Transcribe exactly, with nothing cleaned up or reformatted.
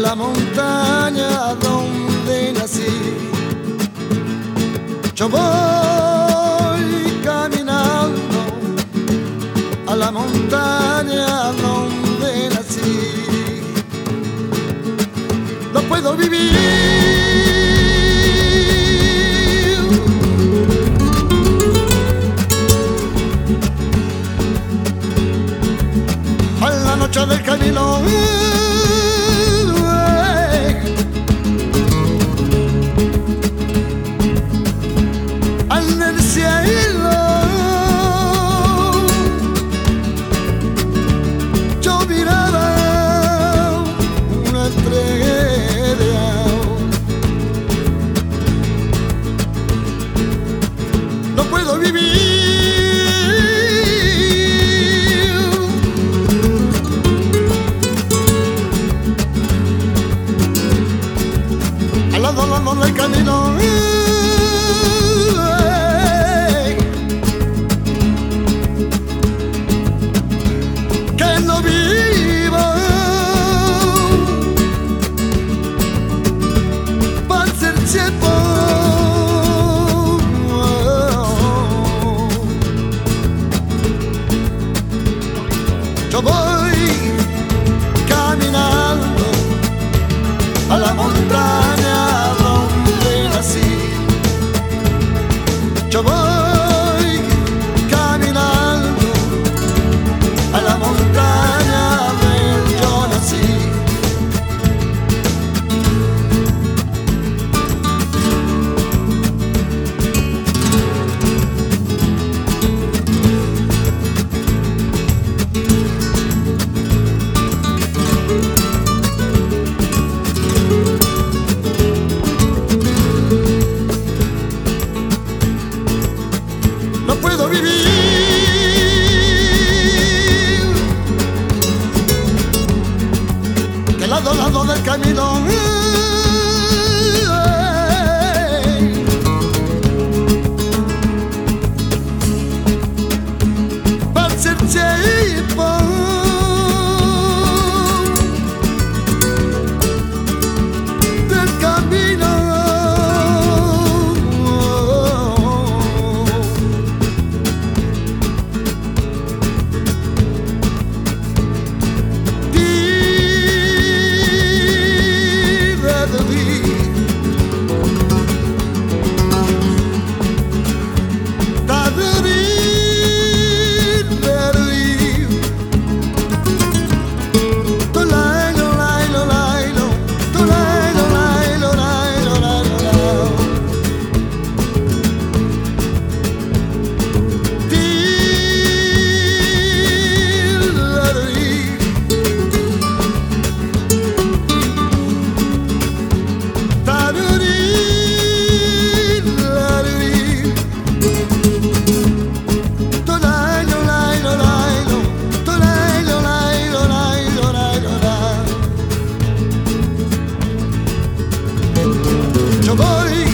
la montaña donde nací. Yo voy caminando a la montaña donde nací. No puedo vivir a la noche del camino. En el cielo yo miraba una estrella. No puedo vivir al lado, al lado del camino. Yo voy caminando a la montaña donde nací. Yo voy caminando a la montaña donde yo nací. No puedo vivir que lado a lado del camino. Va a ser tiempo del camino. Yo voy